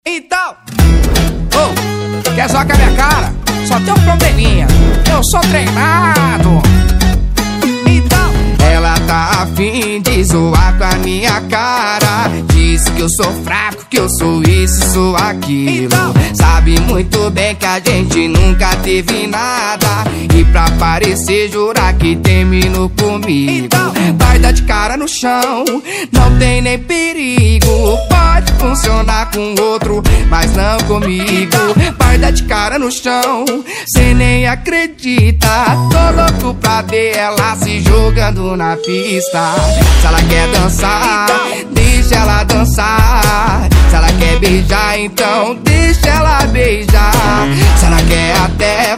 Então, quer zoar com a minha cara? Só tem um probleminha, eu sou treinado. Então, ela tá afim de zoar com a minha cara. Diz que eu sou fraco, que eu sou isso, sou aquilo. Então, sabe muito bem que a gente nunca teve nada. E pra parecer jurar que terminou comigo. Então, vai dar de cara no chão, não tem nem perigo. Pode funcionar com outro, mas não comigo. Vai dar de cara no chão, cê nem acredita. Tô louco pra ver ela se jogando na pista. Se ela quer dançar, deixa ela dançar. Se ela quer beijar, então deixa ela beijar. Se ela quer até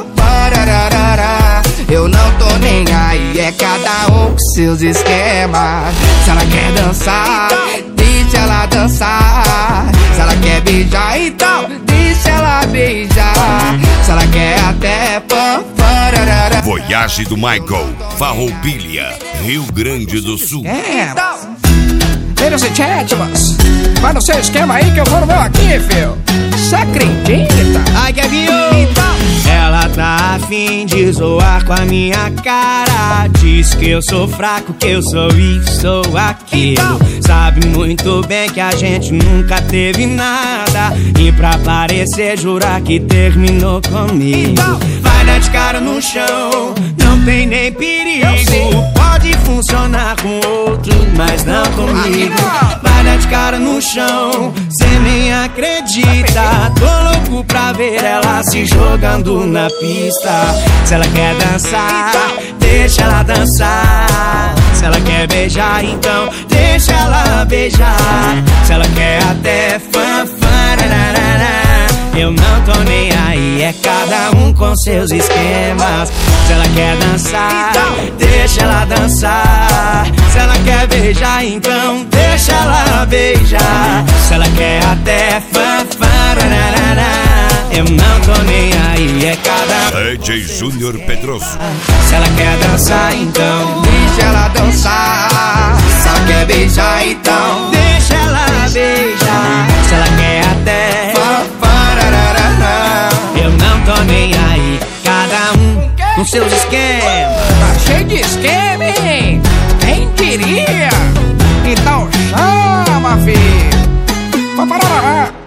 eu não tô nem aí, é cada um com seus esquemas. Se ela quer dançar, deixa ela dançar. Se ela quer beijar, então deixa ela beijar. Se ela quer até Voyage do Michael, Farroupilha, Rio Grande do Sul. Ladies and gentlemen, vai no seu esquema aí que eu vou no meu aqui, filho. Cê acredita? Ai, Kevinho! Ela tá afim de zoar com a minha cara. Diz que eu sou fraco, que eu sou isso, sou aquilo. Sabe muito bem que a gente nunca teve nada. E pra parecer jurar que terminou comigo. Vai dar de cara no chão, não tem nem perigo. Pode funcionar com outro, mas não comigo. Vai dar de cara no chão, cê nem acredita. Tô louco pra ver ela se jogando na pista. Se ela quer dançar, deixa ela dançar. Se ela quer beijar, então deixa ela beijar. Se ela quer até eu não tô nem aí, é cada um com seus esquemas. Se ela quer dançar, deixa ela dançar. Se ela quer beijar, então deixa ela beijar. Se ela quer até eu não tô nem aí, é cada um. DJ Júnior Pedroso. Se ela quer dançar, então deixa ela dançar. Se ela quer beijar, então deixa ela beijar. Se ela quer até eu não tô nem aí, cada um com seus esquemas. Tá cheio de esquema, hein? Quem diria? Então chama, filho.